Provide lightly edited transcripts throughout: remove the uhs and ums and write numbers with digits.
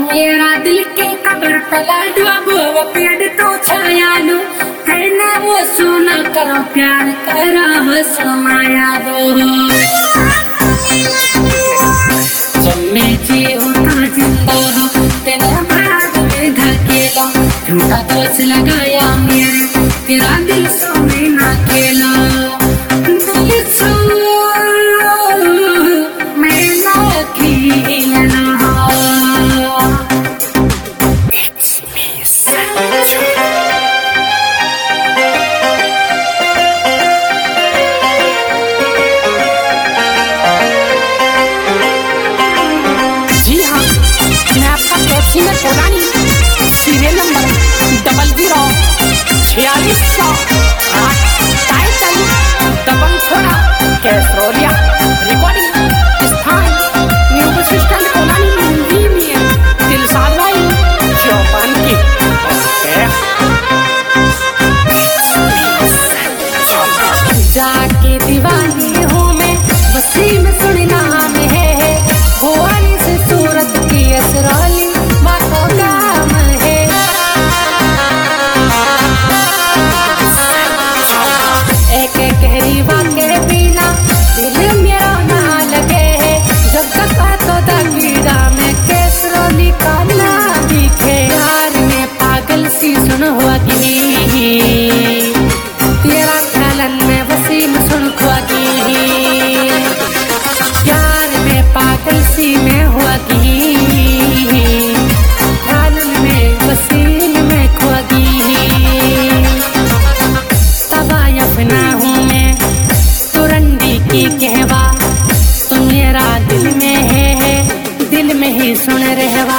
मेरा दिल के कब्र पला डूबो वो पेड़ तो छाया लो कहना वो सुना करो प्यार करा हो समाया दो जब मैं जी होता जिंदा हो तेरा भाग में धकेला झूठा दोष लगाया मेरे तेरा दिल सो में ना खेला दिल सो मैं ना खेला पुरानी सीरियल नंबर 004600 टाइटल दबंग छोड़ा कैसरोलिया रिकॉर्डिंग स्थान न्यू बस स्टैंड पुरानी हिंदी में दिलशाद भाई चौपान की जाके दीवानी हूँ मैं बसी में सुनना में है भुवानी से सूरत की असराली तेरा ख्यालन में वसीम सुन खुआगी प्यार में पागल सी में हुआगी ख्यालन में वसीम में खुआगी तबायफ ना हूँ मैं तुरंडी की कहवा तो मेरा दिल में है दिल में ही सुन रहवा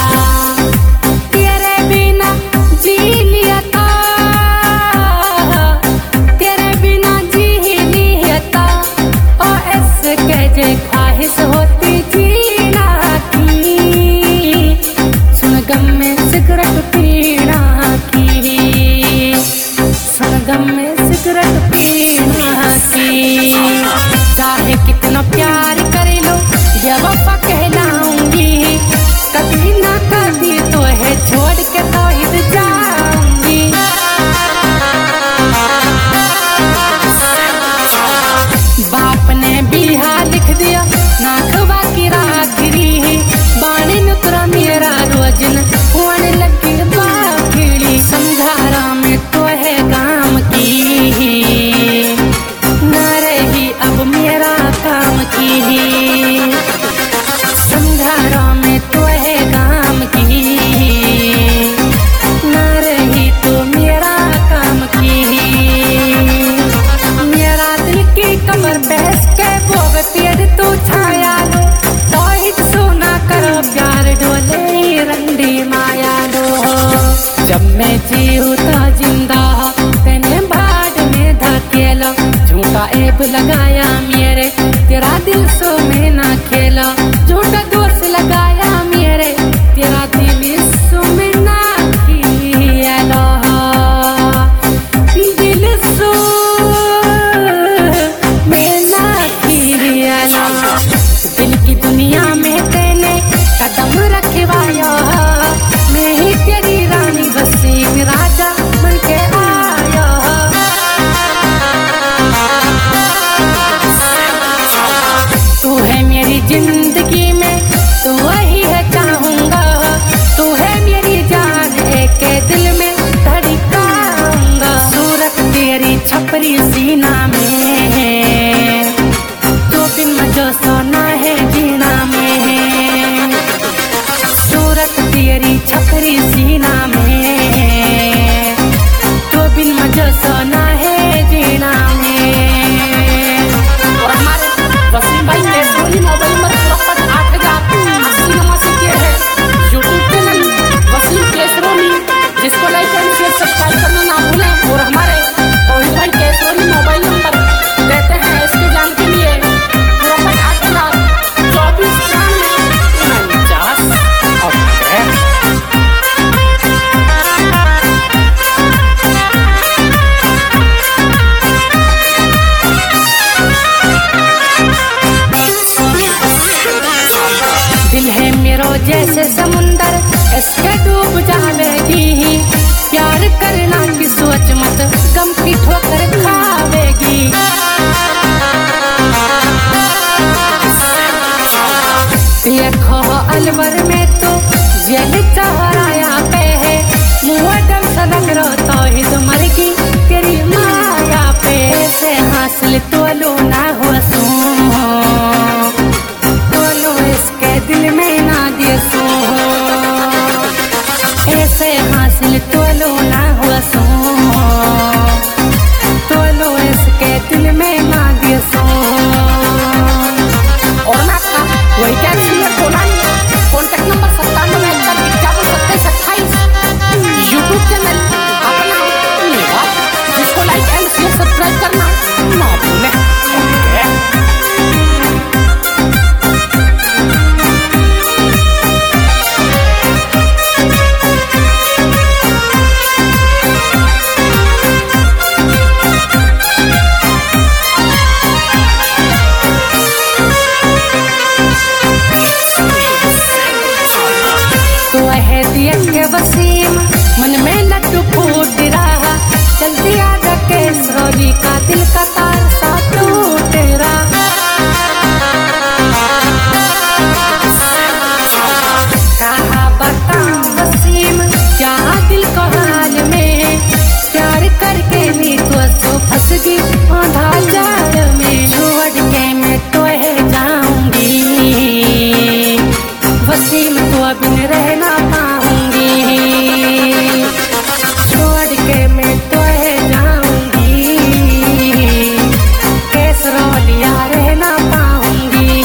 ख्वाहिश होती जीना की सुन गम में सिगरेट पीना की सुन गम में सिगरेट पीना की चाहे कितना प्यार कर लो बेवफा कहलाऊंगी कभी ना कभी तो है छोड़ के तो हिट जाऊंगी बाप ने बिहा लिख दिया नाखवा की राखरी बाणी नुतरा मेरा रोजन होने लगी बाखड़ी समझारा में तो है काम की न रही अब मेरा काम की समझारा में तो है काम की न रही तो मेरा काम की मेरा दिल की कमर बहस के भोग पेड़ तो छाया लो तोहित सोना करो प्यार डोले रंडी माया लो जब मैं जी होता जिंदा तेने भाग में धकेला झूठा ऐब लगाया मेरे तेरा दिल सो में ना खेला झूठा दोष लगाया दिल है मेरो जैसे समुंदर, इसके डूब जावेगी। प्यार करना की सोच मत, गम की ठोकर खावेगी। देखो अलवर में तो जेल चौराया पे है, मुँह डल सनक रो तो ही तो मर गई तेरी माया पे। से हासिल तोलो ना हो सो, तोलो इसके दिल में ना दे सो। ऐसे हासिल तोलो ना हो सो, तोलो इसके दिल में ना दे सो। और ना का वही क्या चाहिए बोला नहीं। कॉन्टेक्ट नंबर 97512728 यूट्यूब चैनल अपना लेवा, जिसको लाइक एंड शेयर सब्सक्राइब करना ना भूलें। वसीम मन में लड्डू फूट रहा, जल्दी आ जा केसरौली का दिल का तार सा टूट रहा। कहा बताऊं वसीम क्या दिल को हाल में, प्यार करके भी तो फंस गई आधा जाल में। छोड़ के मैं तो जाऊंगी वसीम, तो अब रह ना पाऊंगी। छोड़ के मैं तो जाऊंगी, केसरौलिया रह ना पाऊंगी।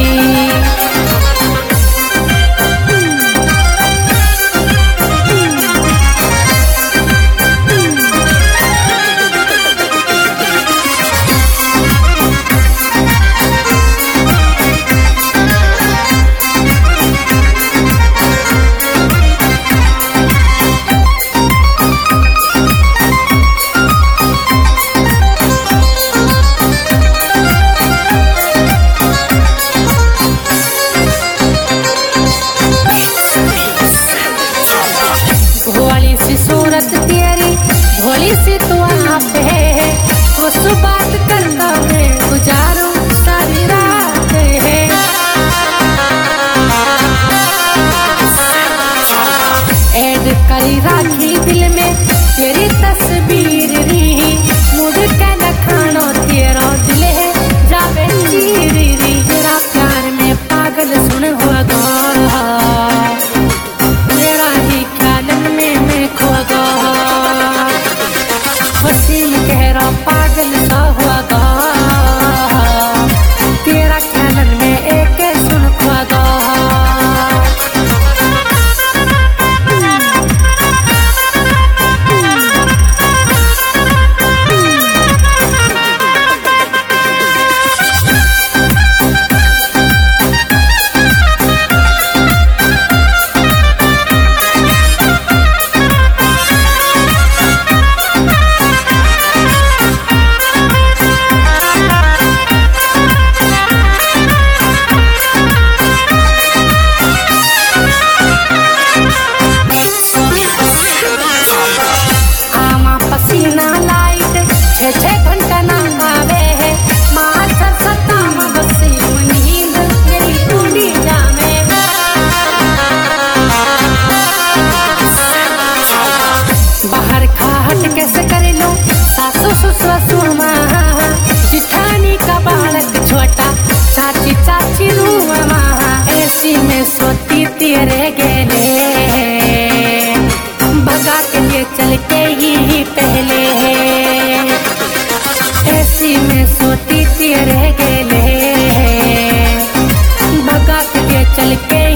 भोली सी सूरत तेरी, भोली सी तू आप है, उस बात करता मैं गुजारूं सारी रात है। ऐड करी राखी दिल में तेरी तस्वीर री, मुड़ के लखानो तेरा दिल है जावे चीरी री। तेरा प्यार में पागल सुन होगा, तेरा ही ख्यालन में मैं खोगा। वसीम कह रहा पागल सा होगा, तेरा ख्यालन में एक सुन खोगा। आमा पसीना लाइट 6-6 घंटा ना आवे है, माचर सताम वसीम नींद मेरी उड़ी जावे। बाहर खाट कैसे कर लो सासू ससुर माँ, जिठानी का बालक छोटा चाची चाची रूह माँ। ऐसी में सोती तेरे गेले, भगा के लिए चल के ही पहले है। ऐसी में सोती तेरे गेले, भगा के लिए चल के